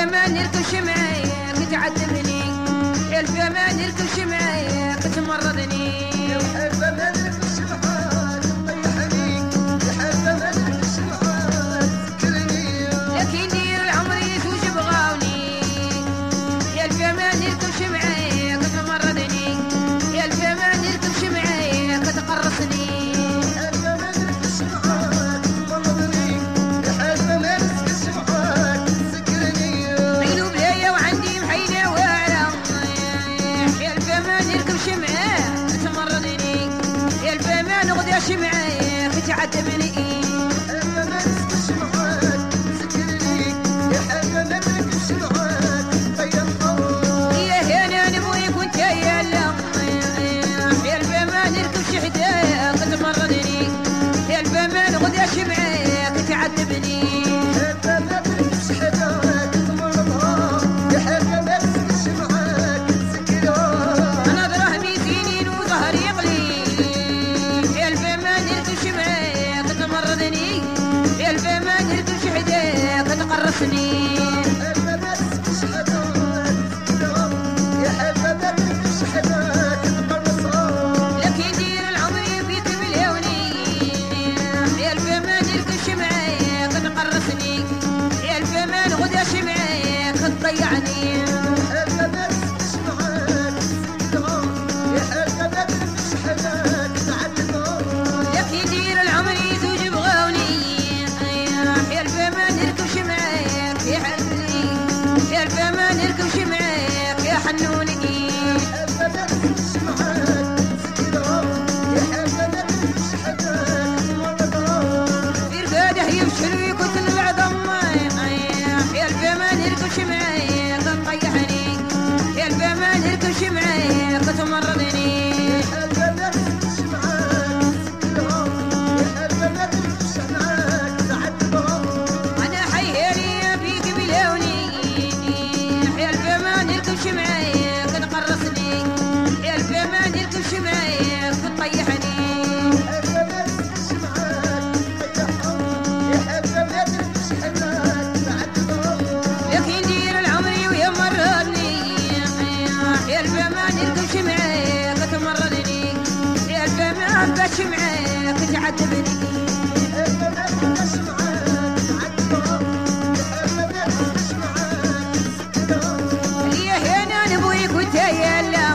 الفمان يركش معايا كتعذبني، يا الفمان يركش معايا كتمرضني، يا الفمان يركش معاك طيحني، يا الفمان يركش معاك سكرني، لكن دير العمر يزوج بغاوني، يا الفمان يركش معايا كتمرضني، يا الفمان يركش معايا كتقرصني، معايا كتعذبني، الفمان يركش معاك سكرني، يا الفمان يركش معاك طيحني، يا هنا نبويك وانت يا لا، يا الفمان يركبش حدايا كتمرضني، يا الفمان غداش معايا كتعذبني، الفمان يركش حداك تمرضها، يا الفمان يركش معاك سكرها، انا دراهمي زينين وظهري يغلي، يا الفمان يركبش معايا كتمرضني، يا الفمان يركبش حدايا كتقرصني، الفمان يركش حداك سكرها، يا الفمان يركش حداك تقرصها، لكن دير العمر يبيك بالهوني، يا الفمان يركبش معايا كتقرصني، يا الفمان غداش معايا كتضيعني، الفمان يركش معاك سكرها، يا الفمان يركش حداك تعذبها، لكن دير العمر يزوج بغاوني، يا الفمان يركبش معايا يا حنوني، يا الفمان يركبش معايا يا حنوني، الفمان يركش معاك سكرها، يا الفمان يركش حداك تمرضها، في رقاده يفشل ويقتل العظم، يا الفمان يركبش معايا كتطيحني، يا الفمان يركبش معايا كتمرضني، الفمان يركش معاك سكرها، يا الفمان يركش معاك تعذبها، انا حيالي بيك بلوني، يا الفمان يركبش معايا كتقرصني، يا الفمان يركبش معايا كتطيحني، الفمان يركش معاك طيحها، يا الفمان يركش حداك تعذبها، لكن دير العمري ويا مرضني، يا الفمان يركبش معايا كتمرضني، يا الفمان باش معايا كتعذبني، الفمان يركش معاك تعذبها، يا الفمان يركش معاك سكرها، يا هنا نبويك وانت يا لا،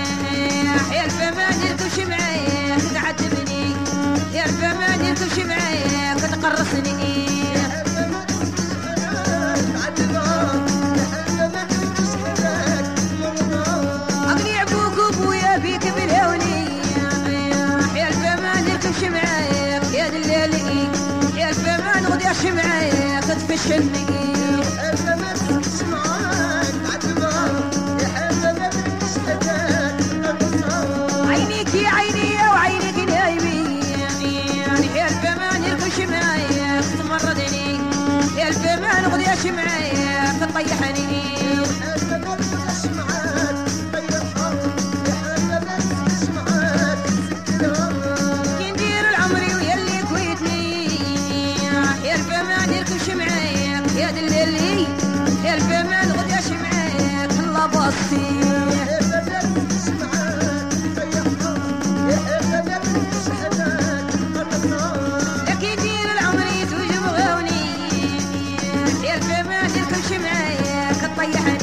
يا الفمان يركبش معايا كتعذبني، يا الفمان يركبش معايا كتقرصني، الفمان يركش حداك تعذبها، يا الفمان يركش حداك تمرضها، اقنع ابوك وابويا بيك بالهوني، يا الفمان يركبش معايا يا دلالي، يا الفمان غداش معايا كتفشلني، الفمان يركش معاك تعذبها، يا الفمان يركش حداك تمرضها، عينيك يا عيني وعينيك نايمين، يا الفمان يركبش معايا كتمرضني، يا الفمان غداش معايا كتطيحني، الفمان يركش معاك طيحها، يا الفمان يركش معاك سكرها، كي ندير العمري ويا اللي كويتني، يا الفمان يركبش معايا يا دلالي، يا الفمان غداش معايا كلا باصي، الفمان يركش معاك طيحها، يا الفمان يركش حداك تمرضها، لكن دير العمري زوج بغاوني، يا الفمان يركبش معايا كطيحني،